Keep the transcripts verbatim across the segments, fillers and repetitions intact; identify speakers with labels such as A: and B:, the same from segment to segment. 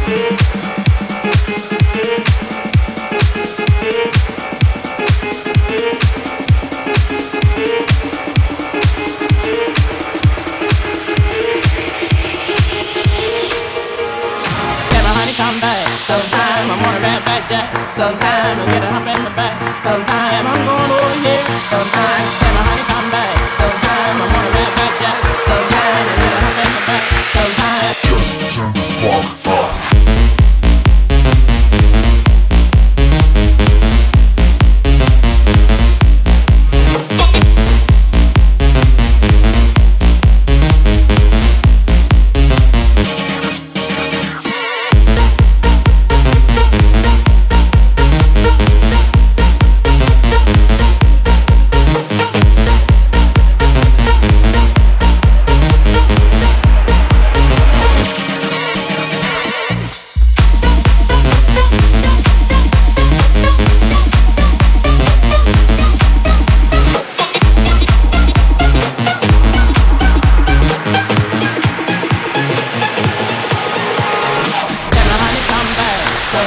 A: Come back, sometime I'm on a bad bad jack. Sometime I get a hump in my back. Sometime I'm going over here. Sometime, say my honey come back. Sometime I'm on a bad bad jack. Sometime I get a hump in my back. Sometime just turn the fuck up.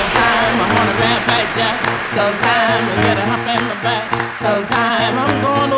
A: Sometime I get a hump in my back. Sometime I'm going